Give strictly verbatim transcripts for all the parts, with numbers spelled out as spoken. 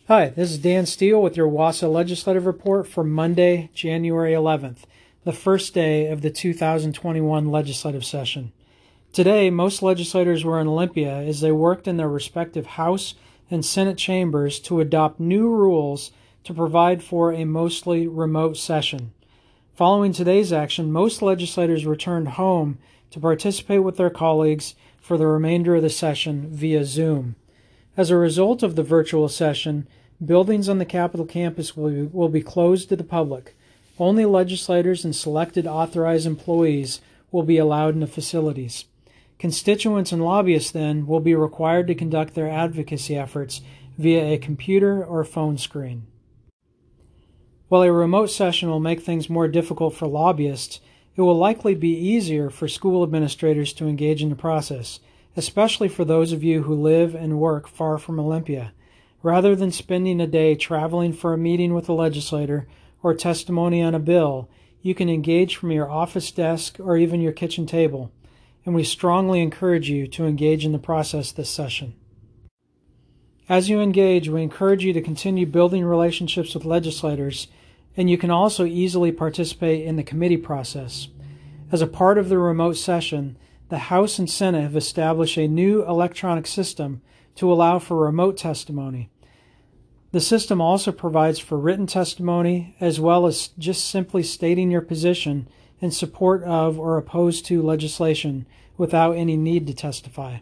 Hi, this is Dan Steele with your WASA Legislative Report for Monday, January eleventh, the first day of the two thousand twenty-one legislative session. Today, most legislators were in Olympia as they worked in their respective House and Senate chambers to adopt new rules to provide for a mostly remote session. Following today's action, most legislators returned home to participate with their colleagues for the remainder of the session via Zoom. As a result of the virtual session, buildings on the Capitol campus will be, will be closed to the public. Only legislators and selected authorized employees will be allowed in the facilities. Constituents and lobbyists, then, will be required to conduct their advocacy efforts via a computer or phone screen. While a remote session will make things more difficult for lobbyists, it will likely be easier for school administrators to engage in the process, especially for those of you who live and work far from Olympia. Rather than spending a day traveling for a meeting with a legislator or testimony on a bill, you can engage from your office desk or even your kitchen table, and we strongly encourage you to engage in the process this session. As you engage, we encourage you to continue building relationships with legislators, and you can also easily participate in the committee process. As a part of the remote session, the House and Senate have established a new electronic system to allow for remote testimony. The system also provides for written testimony as well as just simply stating your position in support of or opposed to legislation without any need to testify.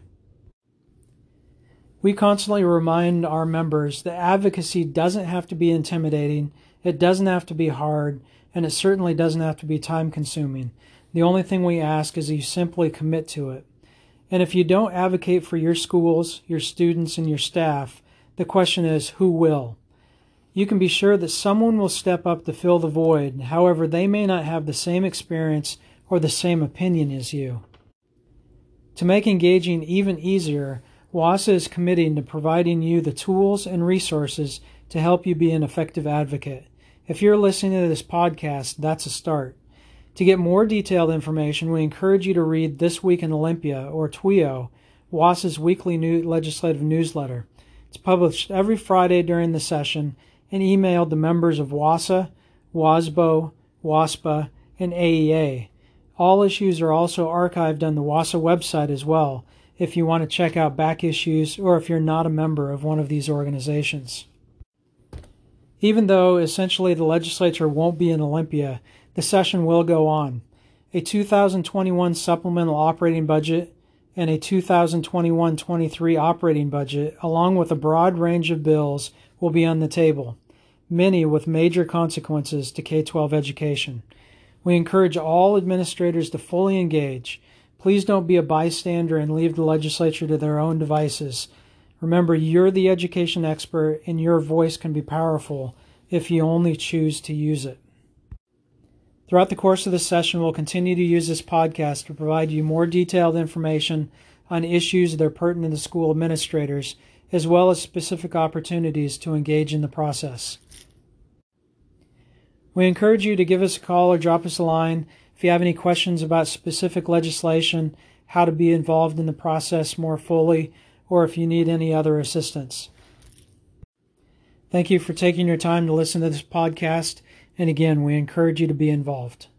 We constantly remind our members that advocacy doesn't have to be intimidating, it doesn't have to be hard, and it certainly doesn't have to be time-consuming. The only thing we ask is that you simply commit to it. And if you don't advocate for your schools, your students, and your staff, the question is, who will? You can be sure that someone will step up to fill the void. However, they may not have the same experience or the same opinion as you. To make engaging even easier, WASA is committing to providing you the tools and resources to help you be an effective advocate. If you're listening to this podcast, that's a start. To get more detailed information, we encourage you to read This Week in Olympia, or T W I O, WASA's weekly new legislative newsletter. It's published every Friday during the session and emailed to members of WASA, WASBO, WASPA, and A E A. All issues are also archived on the WASA website as well, if you want to check out back issues or if you're not a member of one of these organizations. Even though essentially the legislature won't be in Olympia, the session will go on. A two thousand twenty-one supplemental operating budget and a two thousand twenty-one twenty-three operating budget, along with a broad range of bills, will be on the table, many with major consequences to K twelve education. We encourage all administrators to fully engage. Please don't be a bystander and leave the legislature to their own devices. Remember, you're the education expert, and your voice can be powerful if you only choose to use it. Throughout the course of this session, we'll continue to use this podcast to provide you more detailed information on issues that are pertinent to school administrators, as well as specific opportunities to engage in the process. We encourage you to give us a call or drop us a line if you have any questions about specific legislation, how to be involved in the process more fully, or if you need any other assistance. Thank you for taking your time to listen to this podcast. And again, we encourage you to be involved.